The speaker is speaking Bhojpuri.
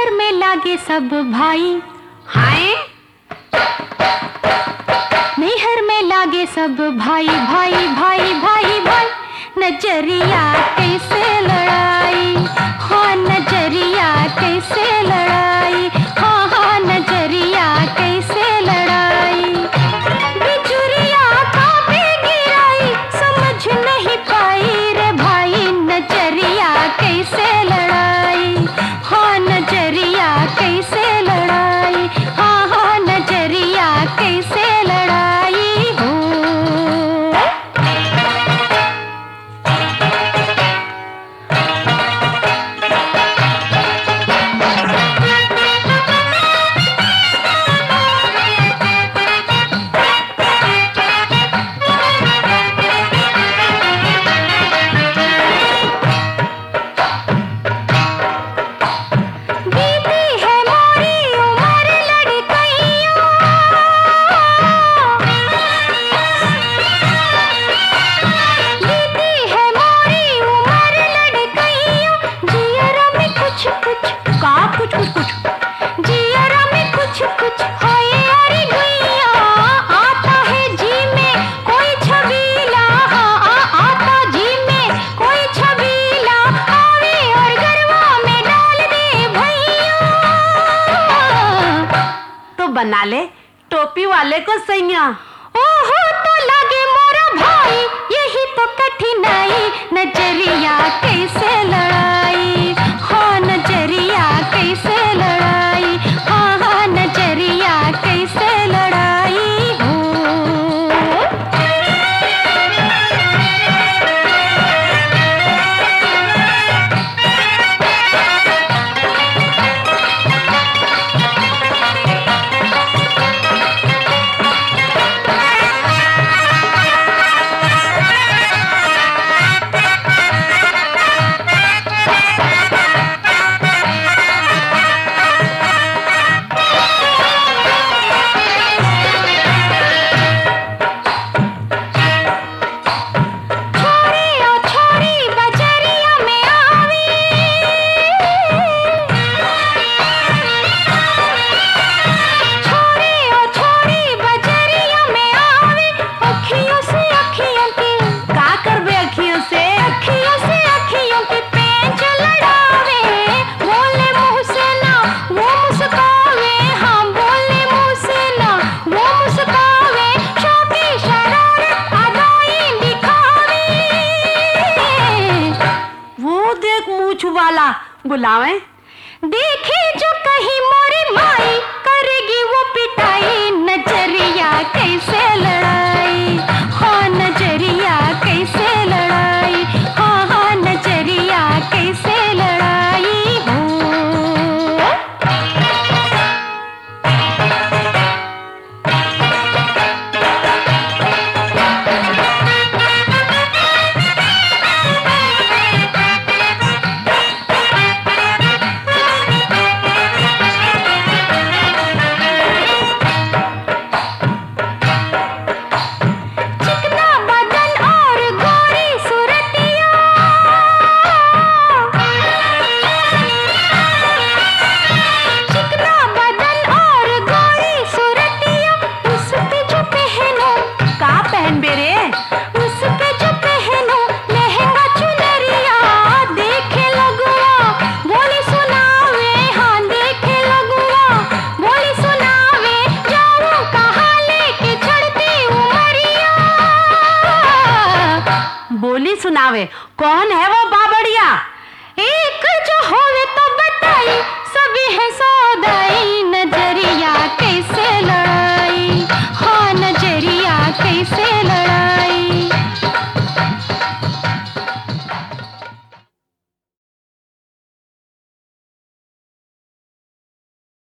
नैहर में लागे सब भाई, हाय नैहर में लागे सब भाई भाई भाई भाई भाई। नजरिया कैसे लड़ाई, हाँ नजरिया कैसे लड़ाई, हाँ हाँ नजरिया कैसे लड़ाई। बिजुरिया काबे गिराई, समझ नहीं पाई रे भाई। नजरिया कैसे लड़ाई, हाँ नजरिया कैसे लड़ाई, हाँ हाँ नजरिया कैसे लड़ाई हो। बना ले टोपी वाले को सैया। ओहो तो लगे मोरा भाई, यही तो कठिनाई। नजरिया कैसे लड़ाई, हाँ नजरिया कैसे लड़ाई, हाँ हाँ नजरिया कैसे लड़ाई हो। वाला बुलावे देखे जो कहीं मोरी माई, करेगी वो पिटाई। नजरिया कैसे लड़ाई, हाँ नजरिया कैसे लड़ाई, हाँ हाँ नजरिया कैसे लड़ाई हो। बोली सुनावे कौन है वो बाबड़िया? एक जो होवे तो बताई, सभी है